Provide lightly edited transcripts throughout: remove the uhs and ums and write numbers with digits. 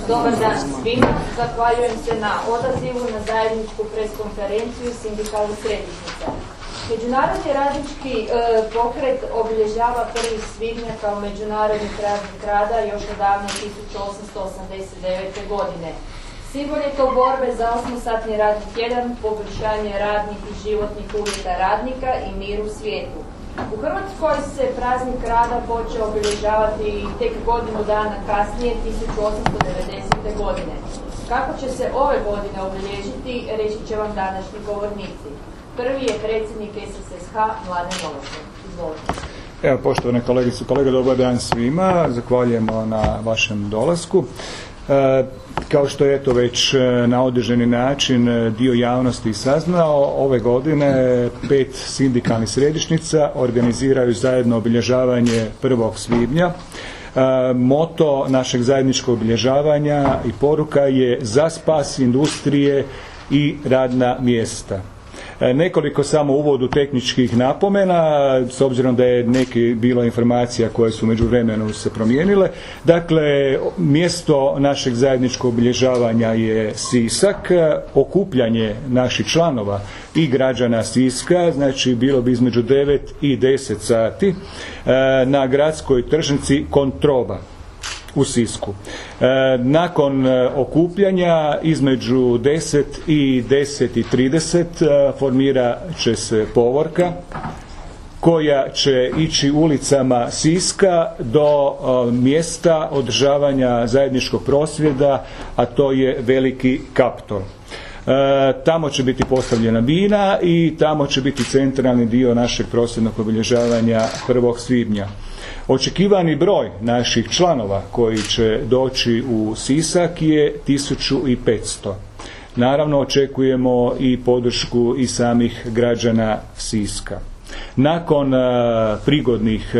Dobar dan svima. Zahvaljujem se na odazivu na zajedničku preskonferenciju sindikalnih središnjica. Međunarodni radnički pokret obilježava 1. svibnja kao Međunarodni praznik rada još odavno 1889. godine. Simbol je to borbe za 8-satni radni tjedan, poboljšanje radnih i životnih uvjeta radnika i mir u svijetu. U Hrvatskoj se praznik rada počeo obilježavati tek godinu dana kasnije, 1890. godine. Kako će se ove godine obilježiti, reći će vam današnji govornici. Prvi je predsjednik SSSH Mladen Novosel. Izvolite. Evo, poštovane kolegice i kolege, dobar dan svima. Zahvaljujemo na vašem dolasku. Kao što je to već na određeni način dio javnosti saznao, ove godine 5 sindikalnih središnjica organiziraju zajedno obilježavanje 1. svibnja. Moto našeg zajedničkog obilježavanja i poruka je za spas industrije i radna mjesta. Nekoliko samo uvodu tehničkih napomena, s obzirom da je neki bilo informacija koje su međuvremenu se promijenile. Dakle, mjesto našeg zajedničkog obilježavanja je Sisak, okupljanje naših članova i građana Siska, znači bilo bi između 9 i 10 sati na gradskoj tržnici Kontroba u Sisku. Nakon okupljanja između 10 i 10:30 formirat će se povorka koja će ići ulicama Siska do mjesta održavanja zajedničkog prosvjeda, a to je Veliki Kaptol. Tamo će biti postavljena bina i tamo će biti centralni dio našeg prosvjednog obilježavanja 1. svibnja. Očekivani broj naših članova koji će doći u Sisak je 1500. Naravno, očekujemo i podršku i samih građana Siska. Nakon prigodnih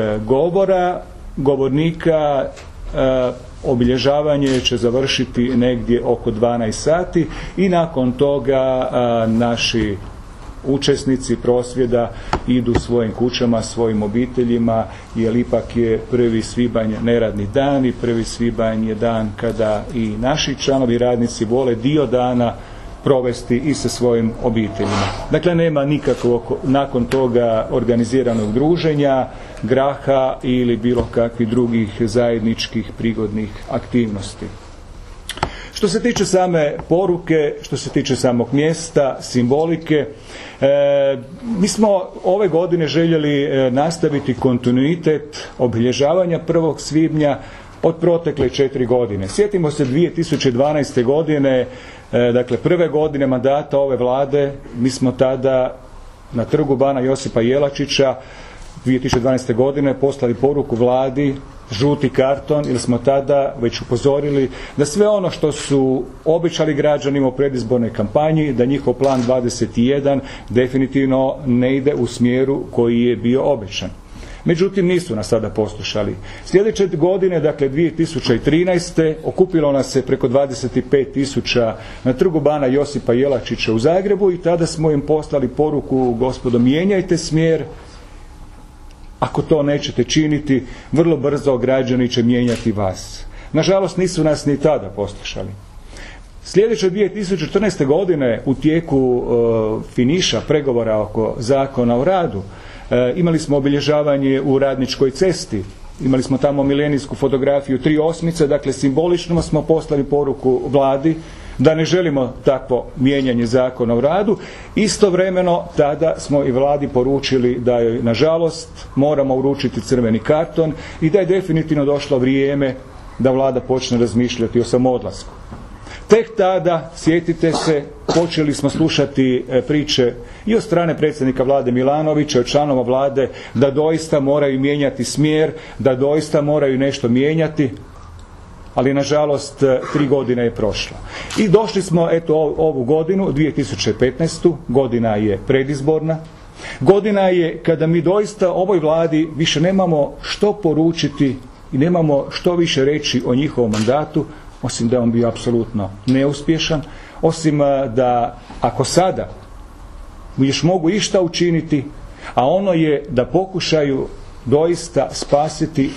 govornika, obilježavanje će završiti negdje oko 12 sati i nakon toga naši učesnici prosvjeda idu svojim kućama, svojim obiteljima, jer ipak je 1. svibanj neradni dan i 1. svibanj je dan kada i naši članovi radnici vole dio dana provesti i sa svojim obiteljima. Dakle, nema nikakvog nakon toga organiziranog druženja, graha ili bilo kakvih drugih zajedničkih prigodnih aktivnosti. Što se tiče same poruke, što se tiče samog mjesta, simbolike, mi smo ove godine željeli nastaviti kontinuitet obilježavanja 1. svibnja od protekle 4 godine. Sjetimo se 2012. godine, dakle prve godine mandata ove vlade, mi smo tada na trgu Bana Josipa Jelačića 2012. godine poslali poruku vladi, žuti karton, jer smo tada već upozorili da sve ono što su obećali građanima u predizbornoj kampanji, da njihov plan 21 definitivno ne ide u smjeru koji je bio obećan. Međutim, nisu nas sada poslušali. Sljedeće godine, dakle 2013. okupilo nas se preko 25.000 na trgu Bana Josipa Jelačića u Zagrebu i tada smo im poslali poruku: gospodo, mijenjajte smjer. Ako to nećete činiti, vrlo brzo građani će mijenjati vas. Nažalost, nisu nas ni tada poslušali. Sljedeće 2014. godine u tijeku finiša pregovora oko Zakona o radu imali smo obilježavanje u Radničkoj cesti. Imali smo tamo milenijsku fotografiju 3 osmice, dakle simbolično smo poslali poruku vladi da ne želimo takvo mijenjanje Zakona o radu. Istovremeno tada smo i vladi poručili da joj nažalost moramo uručiti crveni karton i da je definitivno došlo vrijeme da vlada počne razmišljati o samodlasku. Tek tada, sjetite se, počeli smo slušati priče i od strane predsjednika vlade Milanovića, od članova vlade, da doista moraju mijenjati smjer, da doista moraju nešto mijenjati, ali nažalost 3 godine je prošlo. I došli smo, eto, ovu godinu, 2015. godina je predizborna, godina je kada mi doista ovoj vladi više nemamo što poručiti i nemamo što više reći o njihovom mandatu, osim da je on bio apsolutno neuspješan, osim da ako sada još mogu išta učiniti, a ono je da pokušaju doista spasiti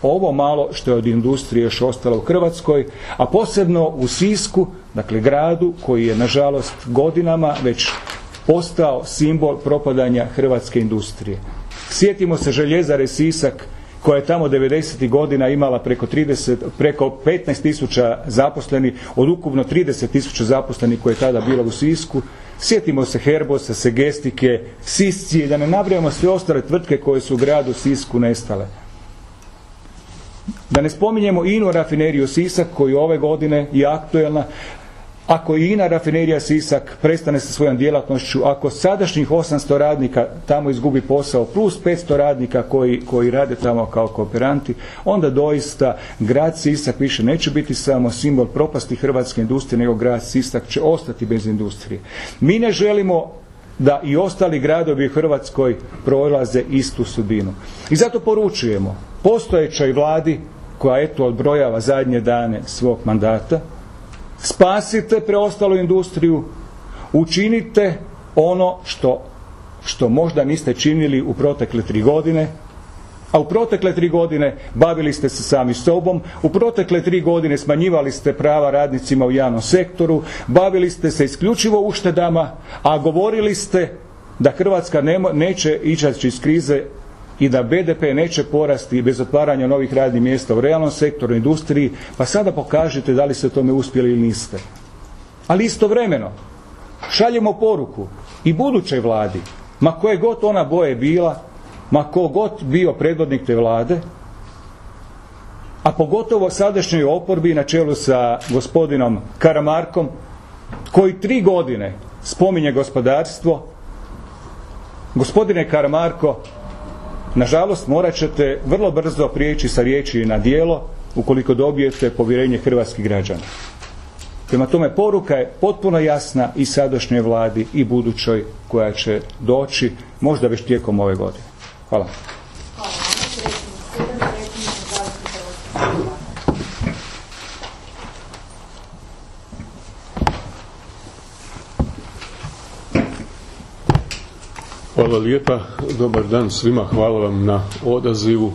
ovo malo što je od industrije još ostalo u Hrvatskoj, a posebno u Sisku, dakle gradu koji je nažalost godinama već postao simbol propadanja hrvatske industrije. Sjetimo se željezare Sisak koja je tamo 90. godina imala preko 15.000 zaposlenih od ukupno 30.000 zaposlenih koje je tada bilo u Sisku. Sjetimo se Herbosa, Segestike, Sisci, da ne nabrajamo sve ostale tvrtke koje su u gradu Sisku nestale. Da ne spominjemo INA rafineriju Sisak koju ove godine je aktuelna. Ako INA rafinerija Sisak prestane sa svojom djelatnošću, ako sadašnjih 800 radnika tamo izgubi posao plus 500 radnika koji rade tamo kao kooperanti, onda doista grad Sisak više neće biti samo simbol propasti hrvatske industrije, nego grad Sisak će ostati bez industrije. Mi ne želimo da i ostali gradovi u Hrvatskoj prolaze istu sudbinu. I zato poručujemo postojećoj vladi koja eto odbrojava zadnje dane svog mandata, spasite preostalu industriju, učinite ono što možda niste činili u protekle 3 godine, a u protekle 3 godine bavili ste se sami sobom, u protekle 3 godine smanjivali ste prava radnicima u javnom sektoru, bavili ste se isključivo uštedama, a govorili ste da Hrvatska neće izaći iz krize i da BDP neće porasti bez otvaranja novih radnih mjesta u realnom sektoru, industriji, pa sada pokažite da li ste tome uspjeli ili niste. Ali istovremeno šaljemo poruku i budućoj vladi, ma koje god ona boje bila, ma ko god bio predvodnik te vlade, a pogotovo sadašnjoj oporbi na čelu sa gospodinom Karamarkom, koji 3 godine spominje gospodarstvo. Gospodine Karamarko, nažalost morat ćete vrlo brzo prijeći sa riječi na djelo ukoliko dobijete povjerenje hrvatskih građana. Prema tome poruka je potpuno jasna i sadašnjoj vladi i budućoj koja će doći možda već tijekom ove godine. Hvala. Hvala lijepa, dobar dan svima, hvala vam na odazivu.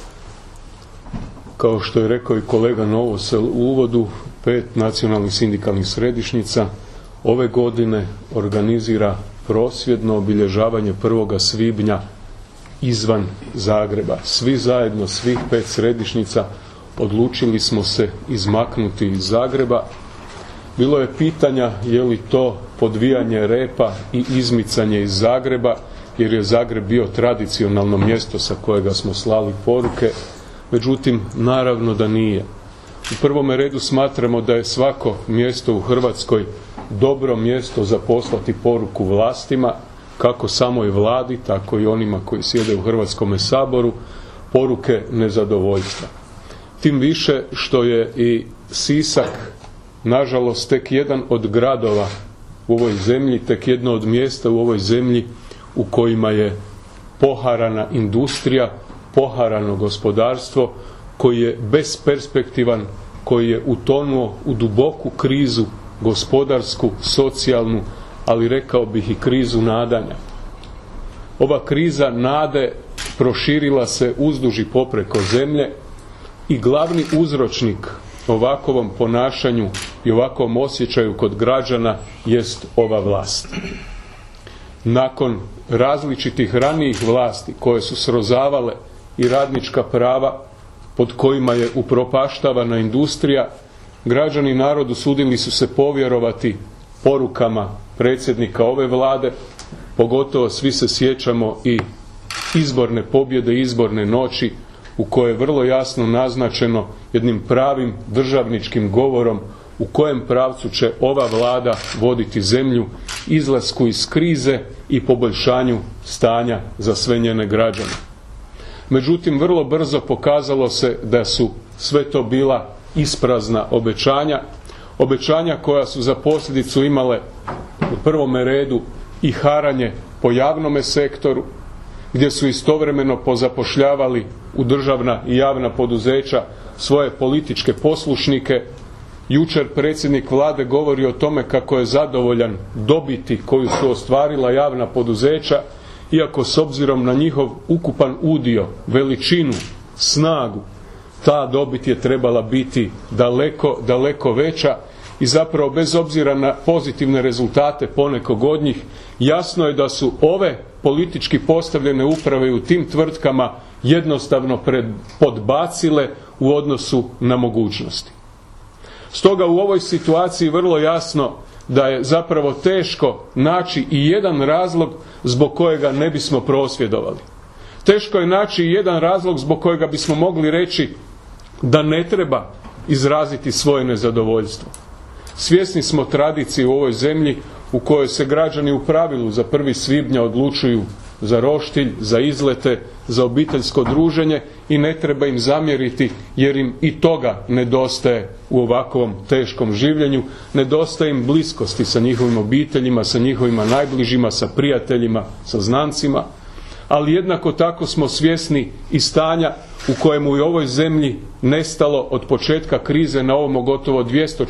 Kao što je rekao i kolega Novosel u uvodu, 5 nacionalnih sindikalnih središnjica ove godine organizira prosvjedno obilježavanje 1. svibnja izvan Zagreba. Svi zajedno, svih 5 središnjica odlučili smo se izmaknuti iz Zagreba. Bilo je pitanja je li to podvijanje repa i izmicanje iz Zagreba, jer je Zagreb bio tradicionalno mjesto sa kojega smo slali poruke. Međutim, naravno da nije. U prvome redu smatramo da je svako mjesto u Hrvatskoj dobro mjesto za poslati poruku vlastima, kako samoj vladi, tako i onima koji sjede u Hrvatskome saboru, poruke nezadovoljstva. Tim više što je i Sisak, nažalost, tek jedan od gradova u ovoj zemlji, tek jedno od mjesta u ovoj zemlji u kojima je poharana industrija, poharano gospodarstvo, koji je besperspektivan, koji je utonuo u duboku krizu gospodarsku, socijalnu, ali rekao bih i krizu nadanja. Ova kriza nade proširila se uzduž i popreko zemlje i glavni uzročnik ovakvom ponašanju i ovakvom osjećaju kod građana jest ova vlast. Nakon različitih ranijih vlasti koje su srozavale i radnička prava, pod kojima je upropaštavana industrija, građani narodu sudili su se povjerovati porukama predsjednika ove vlade, pogotovo svi se sjećamo i izborne pobjede, izborne noći u kojoj je vrlo jasno naznačeno jednim pravim državničkim govorom u kojem pravcu će ova vlada voditi zemlju, izlasku iz krize i poboljšanju stanja za sve njene građane. Međutim, vrlo brzo pokazalo se da su sve to bila isprazna obećanja koja su za posljedicu imale u prvome redu i haranje po javnome sektoru, gdje su istovremeno pozapošljavali u državna i javna poduzeća svoje političke poslušnike. Jučer predsjednik vlade govori o tome kako je zadovoljan dobiti koju su ostvarila javna poduzeća, iako s obzirom na njihov ukupan udio, veličinu, snagu, ta dobit je trebala biti daleko, daleko veća i zapravo bez obzira na pozitivne rezultate ponekog od njih, jasno je da su ove politički postavljene uprave u tim tvrtkama jednostavno podbacile u odnosu na mogućnosti. Stoga u ovoj situaciji vrlo jasno da je zapravo teško naći i jedan razlog zbog kojega ne bismo prosvjedovali. Teško je naći i jedan razlog zbog kojega bismo mogli reći da ne treba izraziti svoje nezadovoljstvo. Svjesni smo tradicije u ovoj zemlji u kojoj se građani u pravilu za 1. svibnja odlučuju za roštilj, za izlete, za obiteljsko druženje i ne treba im zamjeriti jer im i toga nedostaje u ovakvom teškom življenju, nedostaje im bliskosti sa njihovim obiteljima, sa njihovima najbližima, sa prijateljima, sa znancima, ali jednako tako smo svjesni i stanja u kojemu je u ovoj zemlji nestalo od početka krize na ovome gotovo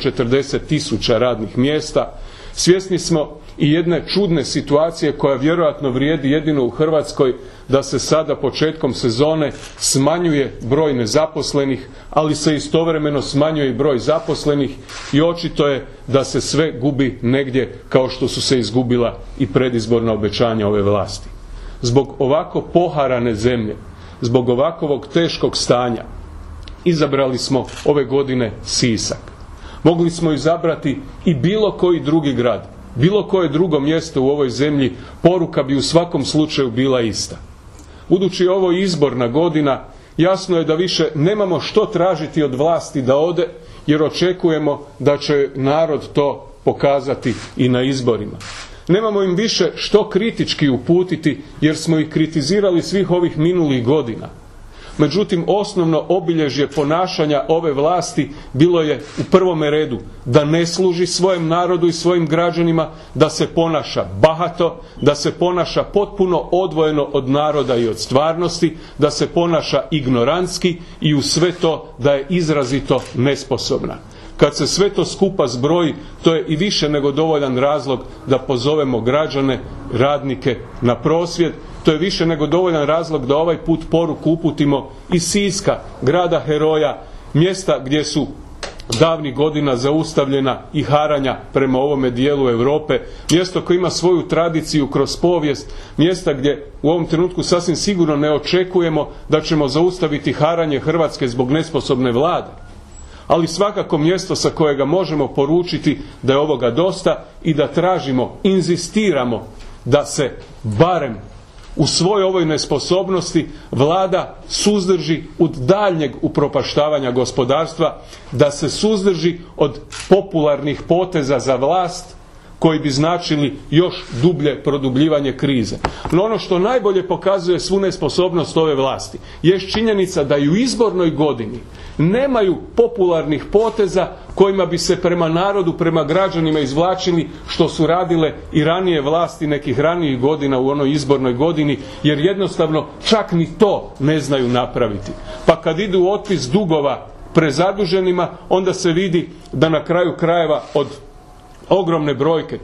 240.000 radnih mjesta. Svjesni smo i jedne čudne situacije koja vjerojatno vrijedi jedino u Hrvatskoj, da se sada početkom sezone smanjuje broj nezaposlenih, ali se istovremeno smanjuje i broj zaposlenih i očito je da se sve gubi negdje kao što su se izgubila i predizborna obećanja ove vlasti. Zbog ovako poharane zemlje, zbog ovakvog teškog stanja, izabrali smo ove godine Sisak. Mogli smo izabrati i bilo koji drugi grad, bilo koje drugo mjesto u ovoj zemlji, poruka bi u svakom slučaju bila ista. Budući je ovo izborna godina, jasno je da više nemamo što tražiti od vlasti da ode, jer očekujemo da će narod to pokazati i na izborima. Nemamo im više što kritički uputiti, jer smo ih kritizirali svih ovih minulih godina. Međutim, osnovno obilježje ponašanja ove vlasti bilo je u prvome redu da ne služi svojem narodu i svojim građanima, da se ponaša bahato, da se ponaša potpuno odvojeno od naroda i od stvarnosti, da se ponaša ignorantski i u sve to da je izrazito nesposobna. Kad se sve to skupa zbroji, to je i više nego dovoljan razlog da pozovemo građane, radnike na prosvjed. To je više nego dovoljan razlog da ovaj put poruku uputimo iz Siska, grada heroja, mjesta gdje su davnih godina zaustavljena i haranja prema ovome dijelu Europe, mjesto koje ima svoju tradiciju kroz povijest, mjesta gdje u ovom trenutku sasvim sigurno ne očekujemo da ćemo zaustaviti haranje Hrvatske zbog nesposobne vlade. Ali svakako mjesto sa kojega možemo poručiti da je ovoga dosta i da tražimo, inzistiramo da se barem u svoj ovoj nesposobnosti vlada suzdrži od daljnjeg upropaštavanja gospodarstva, da se suzdrži od popularnih poteza za vlast koji bi značili još dublje produbljivanje krize. No ono što najbolje pokazuje svu nesposobnost ove vlasti jest činjenica da i u izbornoj godini nemaju popularnih poteza kojima bi se prema narodu, prema građanima izvlačili što su radile i ranije vlasti nekih ranijih godina u onoj izbornoj godini, jer jednostavno čak ni to ne znaju napraviti. Pa kad idu u otpis dugova prezaduženima, onda se vidi da na kraju krajeva od ogromne brojke,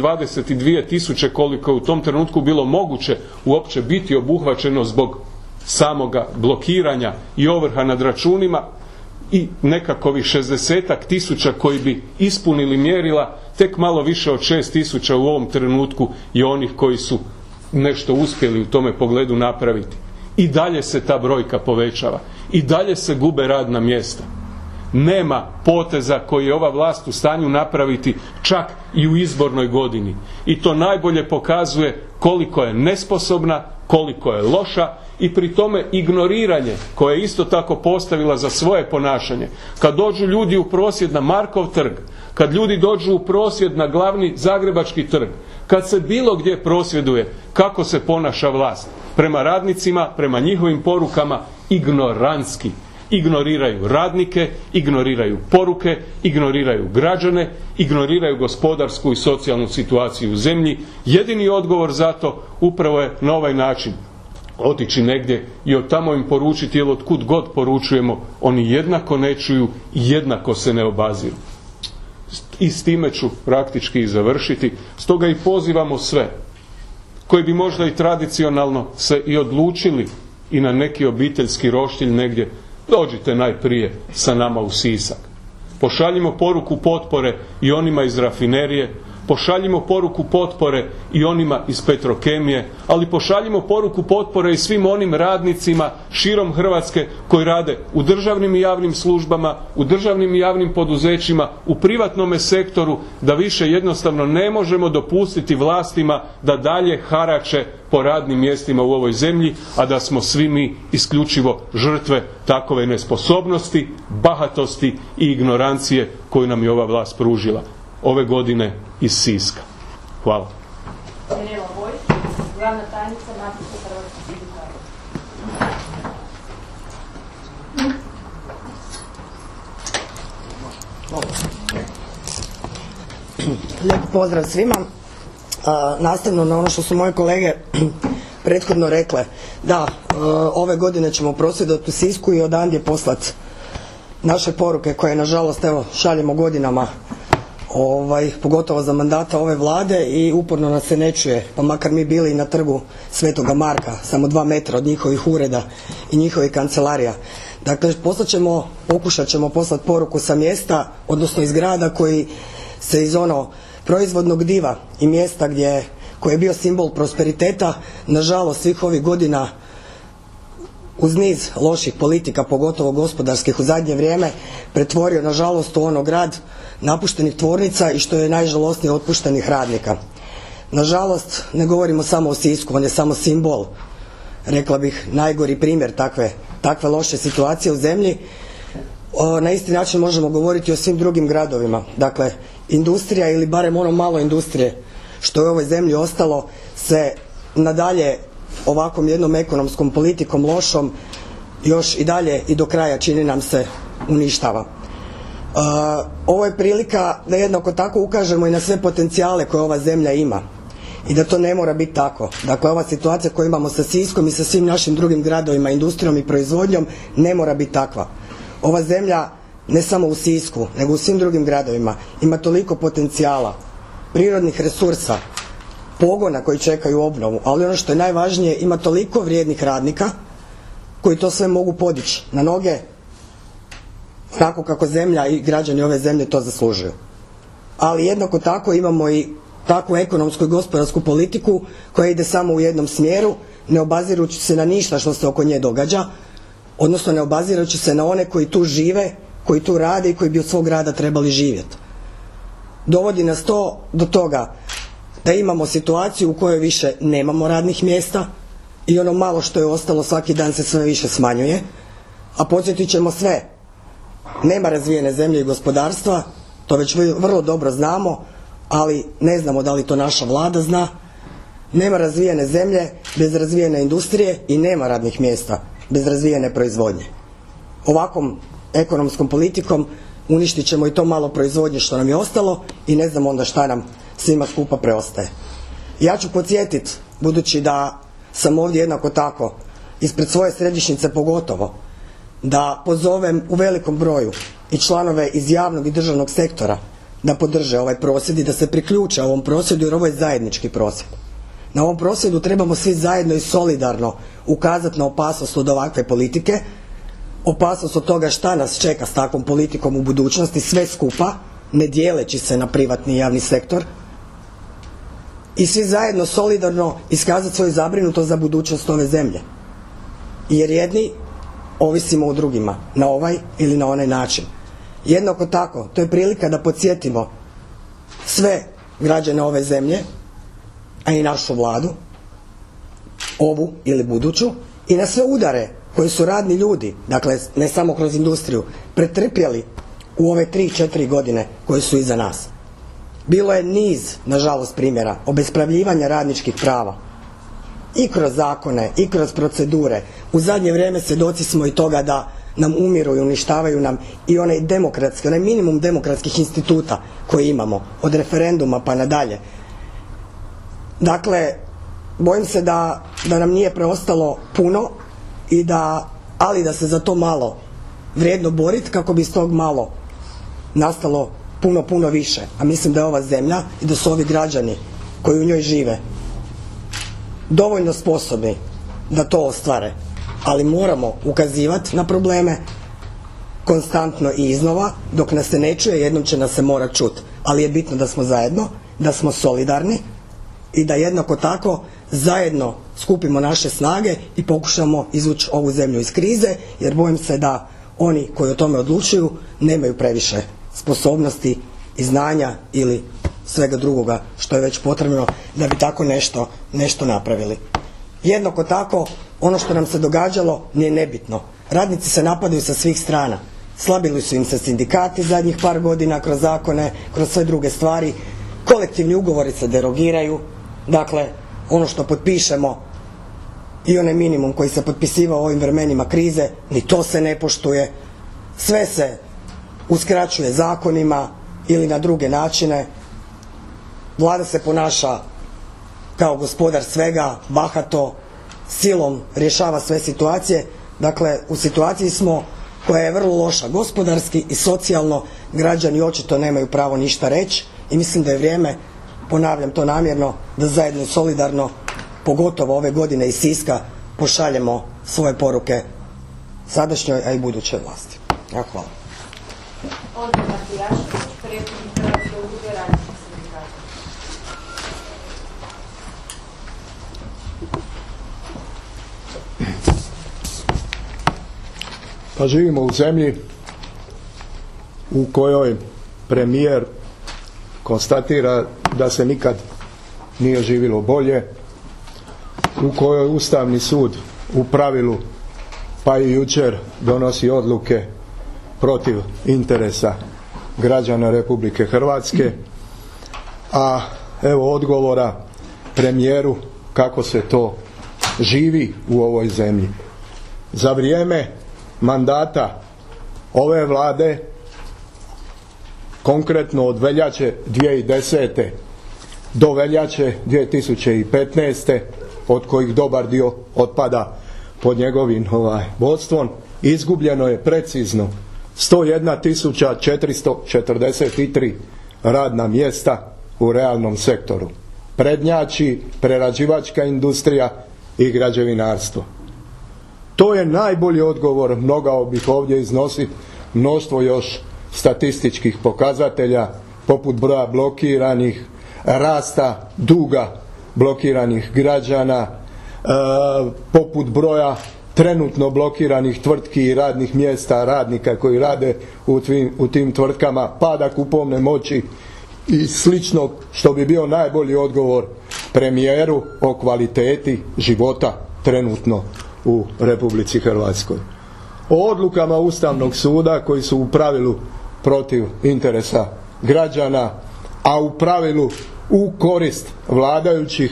322.000 koliko je u tom trenutku bilo moguće uopće biti obuhvaćeno zbog samoga blokiranja i ovrha nad računima, i nekakvih 60.000 koji bi ispunili mjerila, tek malo više od 6.000 u ovom trenutku i onih koji su nešto uspjeli u tome pogledu napraviti. I dalje se ta brojka povećava, i dalje se gube radna mjesta. Nema poteza koji je ova vlast u stanju napraviti čak i u izbornoj godini. I to najbolje pokazuje koliko je nesposobna, koliko je loša i pri tome ignoriranje koje je isto tako postavila za svoje ponašanje. Kad dođu ljudi u prosvjed na Markov trg, kad ljudi dođu u prosvjed na glavni zagrebački trg, kad se bilo gdje prosvjeduje, kako se ponaša vlast? Prema radnicima, prema njihovim porukama, ignorantski. Ignoriraju radnike, ignoriraju poruke, ignoriraju građane, ignoriraju gospodarsku i socijalnu situaciju u zemlji. Jedini odgovor za to upravo je na ovaj način otići negdje i od tamo im poručiti, jer otkud god poručujemo, oni jednako ne čuju i jednako se ne obaziru. I s time ću praktički i završiti. Stoga i pozivamo sve koji bi možda i tradicionalno se i odlučili i na neki obiteljski roštilj negdje, dođite najprije sa nama u Sisak. Pošaljimo poruku potpore i onima iz rafinerije, pošaljimo poruku potpore i onima iz Petrokemije, ali pošaljimo poruku potpore i svim onim radnicima širom Hrvatske koji rade u državnim i javnim službama, u državnim i javnim poduzećima, u privatnome sektoru, da više jednostavno ne možemo dopustiti vlastima da dalje harače po radnim mjestima u ovoj zemlji, a da smo svi mi isključivo žrtve takove nesposobnosti, bahatosti i ignorancije koju nam je ova vlast pružila. Ove godine iz Siska. Hvala. Mirela Vojić, glavna tajnica Matice hrvatskih sindikata. Lijep pozdrav svima. Nastavno na ono što su moje kolege prethodno rekle, da, ove godine ćemo prosvjedovati u Sisku i odandje poslati naše poruke koje nažalost evo šaljemo godinama, pogotovo za mandata ove vlade, i uporno nas se ne čuje, pa makar mi bili i na trgu Svetoga Marka, samo 2 metra od njihovih ureda i njihovih kancelarija. Dakle, pokušat ćemo poslati poruku sa mjesta, odnosno iz grada koji se iz proizvodnog diva i mjesta koji je bio simbol prosperiteta, nažalost svih ovih godina uz niz loših politika, pogotovo gospodarskih u zadnje vrijeme, pretvorio nažalost u grad napuštenih tvornica i što je najžalosnije, otpuštenih radnika. Nažalost, ne govorimo samo o Sisku, on je samo simbol, rekla bih najgori primjer takve loše situacije u zemlji. Na isti način možemo govoriti o svim drugim gradovima. Dakle, industrija ili barem ono malo industrije što je u ovoj zemlji ostalo se nadalje ovakvom jednom ekonomskom politikom lošom još i dalje i do kraja, čini nam se, uništava. Ovo je prilika da jednako tako ukažemo i na sve potencijale koje ova zemlja ima i da to ne mora biti tako. Dakle, ova situacija koju imamo sa Siskom i sa svim našim drugim gradovima, industrijom i proizvodnjom ne mora biti takva. Ova zemlja, ne samo u Sisku, nego u svim drugim gradovima, ima toliko potencijala, prirodnih resursa, pogona koji čekaju obnovu, ali ono što je najvažnije, ima toliko vrijednih radnika koji to sve mogu podići na noge tako kako zemlja i građani ove zemlje to zaslužuju. Ali jednako tako imamo i takvu ekonomsku i gospodarsku politiku koja ide samo u jednom smjeru, ne obazirući se na ništa što se oko nje događa, odnosno ne obazirući se na one koji tu žive, koji tu rade i koji bi od svog rada trebali živjeti. Dovodi nas to do toga da imamo situaciju u kojoj više nemamo radnih mjesta i ono malo što je ostalo svaki dan se sve više smanjuje, a podsjetit ćemo sve, nema razvijene zemlje i gospodarstva, to već vrlo dobro znamo, ali ne znamo da li to naša vlada zna. Nema razvijene zemlje bez razvijene industrije i nema radnih mjesta bez razvijene proizvodnje. Ovakvom ekonomskom politikom uništit ćemo i to malo proizvodnje što nam je ostalo i ne znam onda šta nam svima skupa preostaje. Ja ću podsjetiti, budući da sam ovdje jednako tako, ispred svoje središnjice pogotovo, da pozovem u velikom broju i članove iz javnog i državnog sektora da podrže ovaj prosvjed i da se priključe ovom prosvjedu, jer ovo je zajednički prosvjed. Na ovom prosvjedu trebamo svi zajedno i solidarno ukazati na opasnost od ovakve politike, opasnost od toga šta nas čeka s takvom politikom u budućnosti, sve skupa, ne dijeleći se na privatni i javni sektor, i svi zajedno solidarno iskazati svoju zabrinutost za budućnost ove zemlje. Jer jedni ovisimo o drugima, na ovaj ili na onaj način. Jednako tako, to je prilika da podsjetimo sve građane ove zemlje, a i našu vladu, ovu ili buduću, i na sve udare koje su radni ljudi, dakle ne samo kroz industriju, pretrpjeli u ove 3-4 godine koje su iza nas. Bilo je niz, nažalost, primjera obespravljivanja radničkih prava i kroz zakone i kroz procedure. U zadnje vrijeme svjedoci smo i toga da nam umiru i uništavaju nam i onaj minimum demokratskih instituta koji imamo, od referenduma pa nadalje. Dakle, bojim se da nam nije preostalo puno ali da se za to malo vrijedno boriti kako bi iz tog malo nastalo puno više. A mislim da je ova zemlja i da su ovi građani koji u njoj žive dovoljno sposobni da to ostvare ali moramo ukazivati na probleme konstantno i iznova. Dok nas se ne čuje, jednom će nas se morat čuti, ali je bitno da smo zajedno, da smo solidarni i da jednako tako zajedno skupimo naše snage i pokušamo izvući ovu zemlju iz krize, jer bojim se da oni koji o tome odlučuju nemaju previše sposobnosti i znanja ili svega drugoga što je već potrebno da bi tako nešto napravili. Jednako tako, ono što nam se događalo nije nebitno. Radnici se napadaju sa svih strana. Slabili su im se sindikati zadnjih par godina kroz zakone, kroz sve druge stvari. Kolektivni ugovori se derogiraju. Dakle, ono što potpišemo i onaj minimum koji se potpisivao u ovim vremenima krize, ni to se ne poštuje. Sve se uskraćuje zakonima ili na druge načine. Vlada se ponaša kao gospodar svega, bahato, silom rješava sve situacije. Dakle, u situaciji smo koja je vrlo loša gospodarski i socijalno. Građani očito nemaju pravo ništa reći i mislim da je vrijeme, ponavljam to namjerno, da zajedno i solidarno, pogotovo ove godine iz Siska, pošaljemo svoje poruke sadašnjoj, a i budućoj vlasti. Ja, hvala. Odbor Matijašević, predsjednik Hrvatske udruge radničkih sindikata. Pa živimo u zemlji u kojoj premijer konstatira da se nikad nije živjelo bolje, u kojoj Ustavni sud u pravilu, pa i jučer, donosi odluke protiv interesa građana Republike Hrvatske, a evo odgovora premijeru kako se to živi u ovoj zemlji. Za vrijeme mandata ove Vlade, konkretno od veljače 2010. do veljače 2015. od kojih dobar dio otpada pod njegovim vodstvom, izgubljeno je precizno 101.443 radna mjesta u realnom sektoru. Prednjači prerađivačka industrija i građevinarstvo. To je najbolji odgovor, mogao bih ovdje iznositi mnoštvo još statističkih pokazatelja, poput broja blokiranih, rasta duga blokiranih građana, poput broja trenutno blokiranih tvrtki i radnih mjesta radnika koji rade u tim tvrtkama, pada kupovne moći i slično, što bi bio najbolji odgovor premijeru o kvaliteti života trenutno u Republici Hrvatskoj. O odlukama Ustavnog suda koji su u pravilu protiv interesa građana, a u pravilu u korist vladajućih,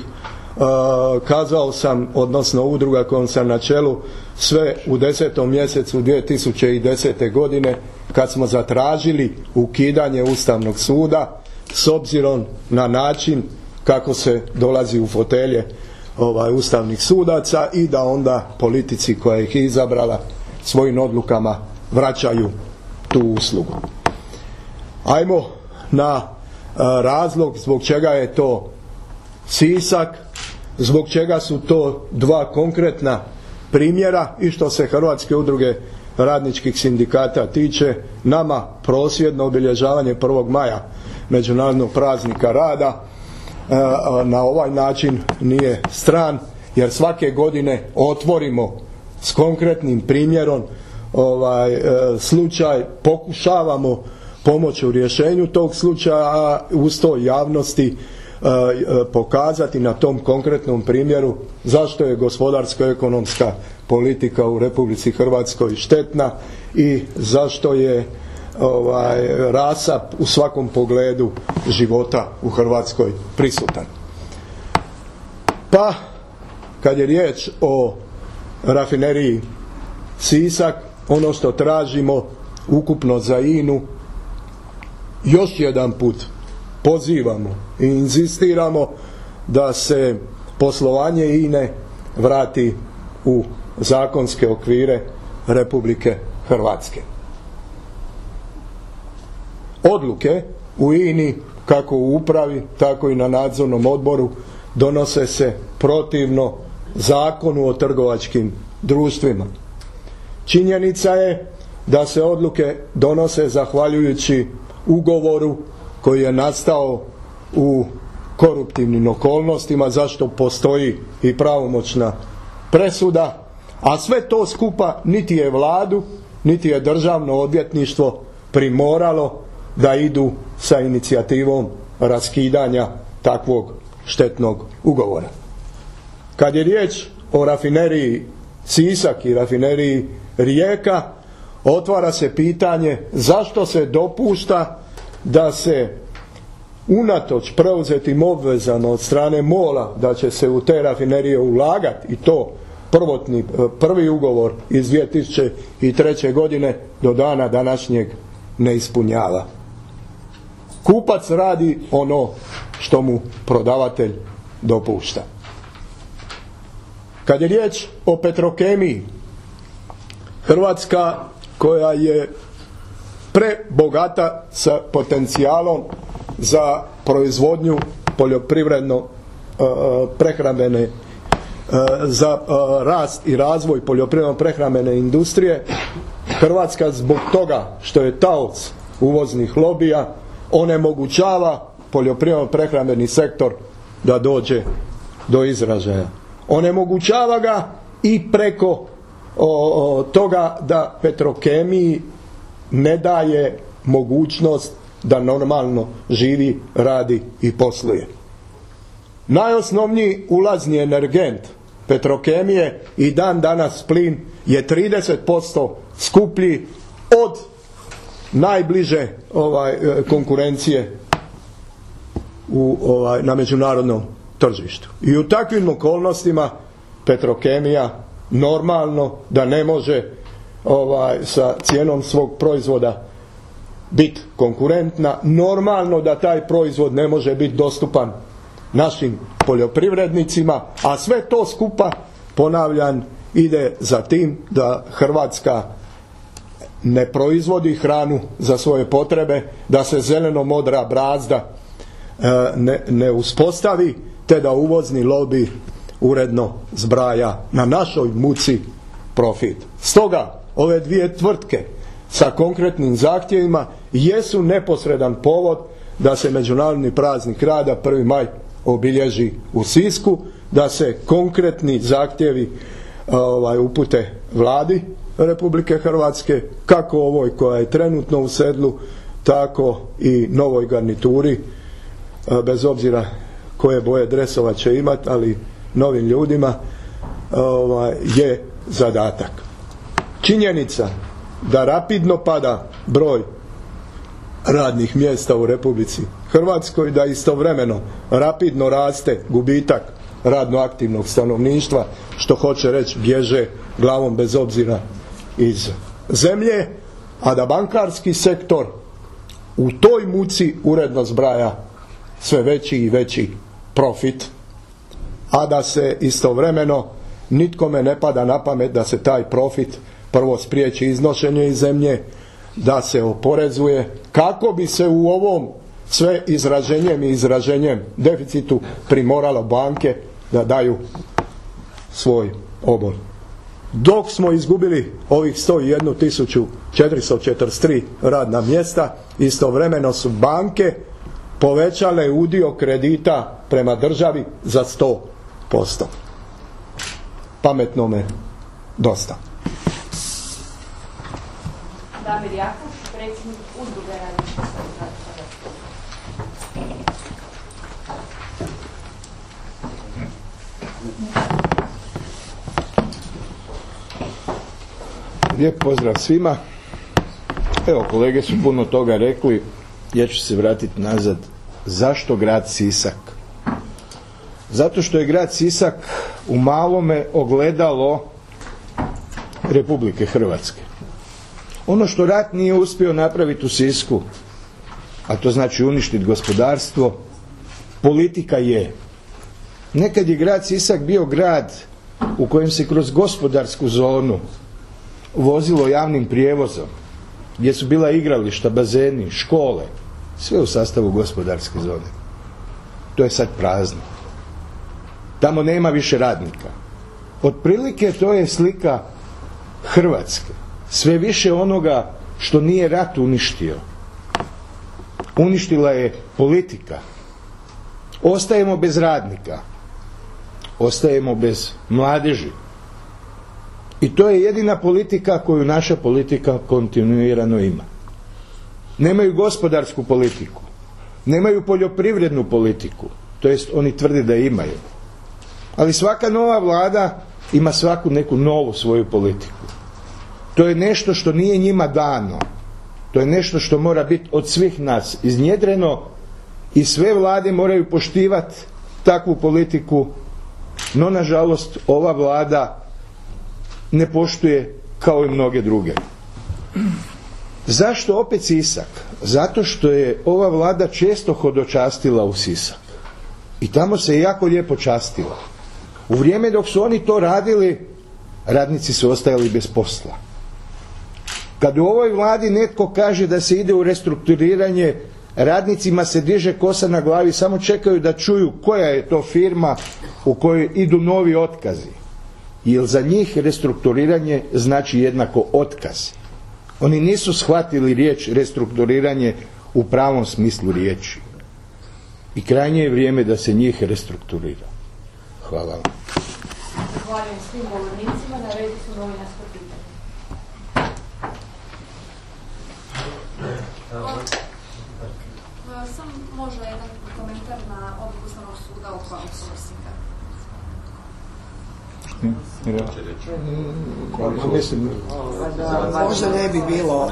kazao sam, odnosno udruga kojom sam na čelu, sve u 10. mjesecu 2010. godine kad smo zatražili ukidanje Ustavnog suda s obzirom na način kako se dolazi u fotelje ustavnih sudaca i da onda politici koja ih je izabrala svojim odlukama vraćaju tu uslugu. Ajmo na razlog zbog čega je to Sisak, zbog čega su to dva konkretna primjera i što se Hrvatske udruge radničkih sindikata tiče, nama prosvjedno obilježavanje 1. maja, međunarodnog praznika rada, na ovaj način nije stran, jer svake godine otvorimo s konkretnim primjerom slučaj, pokušavamo pomoći u rješenju tog slučaja, a uz to javnosti pokazati na tom konkretnom primjeru zašto je gospodarsko-ekonomska politika u Republici Hrvatskoj štetna i zašto je rasap u svakom pogledu života u Hrvatskoj prisutan. Pa, kad je riječ o rafineriji Sisak, ono što tražimo ukupno za INA-u, još jedan put pozivamo i inzistiramo da se poslovanje INA-e vrati u zakonske okvire Republike Hrvatske. Odluke u INA-i, kako u upravi, tako i na nadzornom odboru, donose se protivno Zakonu o trgovačkim društvima. Činjenica je da se odluke donose zahvaljujući ugovoru koji je nastao u koruptivnim okolnostima, zašto postoji i pravomoćna presuda, a sve to skupa niti je Vladu, niti je Državno odvjetništvo primoralo da idu sa inicijativom raskidanja takvog štetnog ugovora. Kad je riječ o rafineriji Sisak i rafineriji Rijeka, otvara se pitanje zašto se dopušta da se unatoč preuzetim obvezama od strane MOL-a da će se u te rafinerije ulagati, i to prvi ugovor iz 2003. godine do dana današnjeg ne ispunjava. Kupac radi ono što mu prodavatelj dopušta. Kad je riječ o Petrokemiji, Hrvatska koja je prebogata sa potencijalom za proizvodnju poljoprivredno prehrambene, za rast i razvoj poljoprivredno prehrambene industrije, Hrvatska zbog toga što je taoc uvoznih lobija onemogućava poljoprivredno prehrambeni sektor da dođe do izražaja. Onemogućava ga i preko toga da Petrokemiji ne daje mogućnost da normalno živi, radi i posluje. Najosnovniji ulazni energent Petrokemije i dan danas plin je 30% skuplji od najbliže konkurencije na međunarodnom tržištu. I u takvim okolnostima Petrokemija normalno da ne može sa cijenom svog proizvoda biti konkurentna, normalno da taj proizvod ne može biti dostupan našim poljoprivrednicima, a sve to skupa, ponavljam, ide za tim da Hrvatska ne proizvodi hranu za svoje potrebe, da se zeleno-modra brazda ne uspostavi, te da uvozni lobi uredno zbraja na našoj muci profit. Stoga ove dvije tvrtke sa konkretnim zahtjevima jesu neposredan povod da se Međunarodni praznik rada 1. maj obilježi u Sisku, da se konkretni zahtjevi upute Vladi Republike Hrvatske, kako ovoj koja je trenutno u sedlu, tako i novoj garnituri, bez obzira koje boje dresova će imati, ali novim ljudima je zadatak. Činjenica da rapidno pada broj radnih mjesta u Republici Hrvatskoj, da istovremeno rapidno raste gubitak radno aktivnog stanovništva, što hoće reći bježe glavom bez obzira iz zemlje, a da bankarski sektor u toj muci uredno zbraja sve veći i veći profit, a da se istovremeno nitkome ne pada na pamet da se taj profit prvo spriječi iznošenje iz zemlje, da se oporezuje, kako bi se u ovom sve izraženjem deficitu primoralo banke da daju svoj obol. Dok smo izgubili ovih 101.443 radna mjesta, istovremeno su banke povećale udio kredita prema državi za 100%. Pametnome dosta. Damir Jakuš, predsjednik Udruge radničkih sindikata. Lijep pozdrav svima. Evo, kolege su puno toga rekli, ja ću se vratiti nazad. Zašto grad Sisak? Zato što je grad Sisak u malome ogledalo Republike Hrvatske. Ono što rat nije uspio napraviti u Sisku, a to znači uništiti gospodarstvo, politika je. Nekad je grad Sisak bio grad u kojem se kroz gospodarsku zonu vozilo javnim prijevozom, gdje su bila igrališta, bazeni, škole, sve u sastavu gospodarske zone. To je sad prazno. Tamo nema više radnika. Otprilike to je slika Hrvatske. Sve više onoga što nije rat uništio. Uništila je politika. Ostajemo bez radnika. Ostajemo bez mladeži. I to je jedina politika koju naša politika kontinuirano ima. Nemaju gospodarsku politiku. Nemaju poljoprivrednu politiku. To jest oni tvrde da imaju. Ali svaka nova vlada ima svaku neku novu svoju politiku. To je nešto što nije njima dano. To je nešto što mora biti od svih nas iznjedreno i sve vlade moraju poštivati takvu politiku, no nažalost ova vlada ne poštuje kao i mnoge druge. Zašto opet Sisak? Zato što je ova vlada često hodočastila u Sisak. I tamo se jako lijepo častila. U vrijeme dok su oni to radili, radnici su ostajali bez posla. Kad u ovoj vladi netko kaže da se ide u restrukturiranje, radnicima se diže kosa na glavi, samo čekaju da čuju koja je to firma u kojoj idu novi otkazi. Jer za njih restrukturiranje znači jednako otkaz. Oni nisu shvatili riječ restrukturiranje u pravom smislu riječi. I krajnje je vrijeme da se njih restrukturira. Hvala vam. Zahvaljujem svim govornicima, na redu su novinarska pitanja. Sam možda jedan komentar na odluku Ustavnog suda oko outsourcinga. Možda ne bi bilo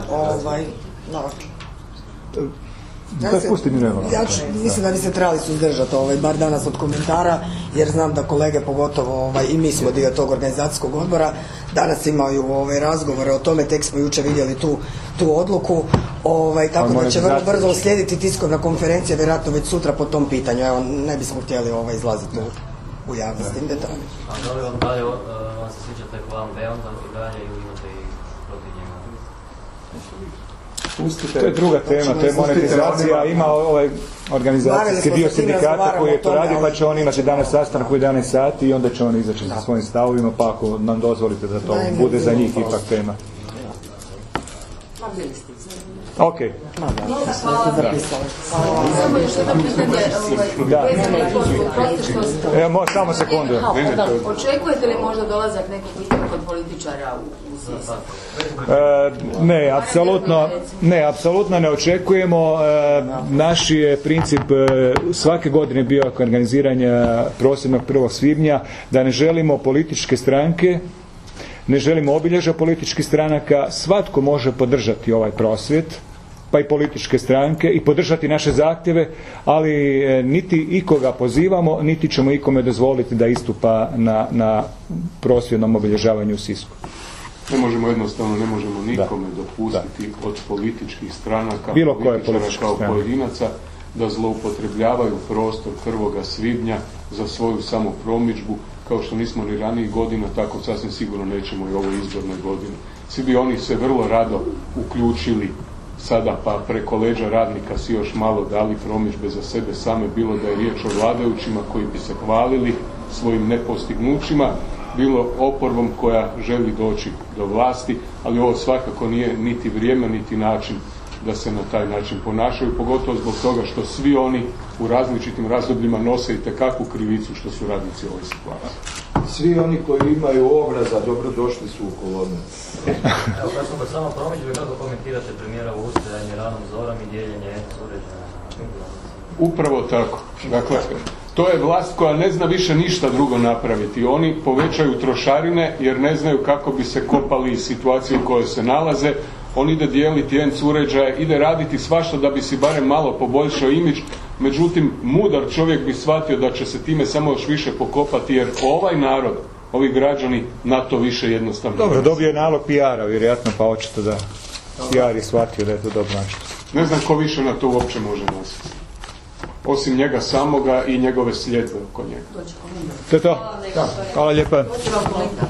mislim da bi se trebali suzdržati bar danas od komentara, jer znam da kolege, pogotovo i mi smo dio tog organizacijskog odbora, danas imaju razgovore o tome, tek smo jučer vidjeli tu odluku, tako da će vrlo brzo uslijediti tiskovna konferencija, vjerojatno već sutra po tom pitanju. Evo, ne bismo htjeli izlaziti u javnosti. A da li vam dalje vam se sviđa taj plan B onda i dalje ili imate i protiv njega? To je druga tema, to je monetizacija. Ima ovaj organizacijski dio sindikata koji je to radi, pa će oni imati danas sastanak u 11 sati i onda će oni izaći sa svojim stavovima, pa ako nam dozvolite da to bude za njih ipak tema. Ok. Samo još jedno pitanje, Evo, samo sekundu. Očekujete li možda dolazak nekog pitanja kod političara u Sisak? Ne, apsolutno ne očekujemo. Naš je princip svake godine bio oko organiziranja prosvjednog 1. svibnja da ne želimo političke stranke, ne želimo obilježja političkih stranaka, svatko može podržati ovaj prosvjed, pa i političke stranke i podržati naše zahtjeve, ali niti ikoga pozivamo, niti ćemo ikome dozvoliti da istupa na prosvjednom obilježavanju u Sisku. Ne možemo nikome dopustiti od političkih stranaka, bilo koje političke kao stranke, pojedinaca, da zloupotrebljavaju prostor 1. svibnja za svoju samopromidžbu, kao što nismo ni ranijih godina, tako sasvim sigurno nećemo i ovoj izbornoj godini. Svi bi oni se vrlo rado uključili sada, pa preko leđa radnika si još malo dali promidžbe za sebe same, bilo da je riječ o vladajućima koji bi se hvalili svojim nepostignućima, bilo oporbom koja želi doći do vlasti, ali ovo svakako nije niti vrijeme, niti način da se na taj način ponašaju, pogotovo zbog toga što svi oni u različitim razdobljima nose itekakvu krivicu što su radnici u ovoj situaciji. Svi oni koji imaju obraza dobrodošli su u kolonu. Evo, kad smo kod samo promidžbe, kako komentirate premijerovo ustajanje ranom zorom i dijeljenje uređaja? Upravo tako. Dakle, to je vlast koja ne zna više ništa drugo napraviti. Oni povećaju trošarine jer ne znaju kako bi se kopali iz situacije u kojoj se nalaze. On ide dijeliti ENC uređaje, ide raditi svašta da bi si barem malo poboljšao imidž. Međutim, mudar čovjek bi shvatio da će se time samo još više pokopati, jer ovaj narod, ovi građani na to više jednostavno. Dobro, dobio je nalog PR-a, vjerojatno, pa očito da PR je shvatio da je to dobro način. Ne znam ko više na to uopće može nositi. Osim njega samoga i njegove sljedbe oko njega. To je to. Hvala lijepa.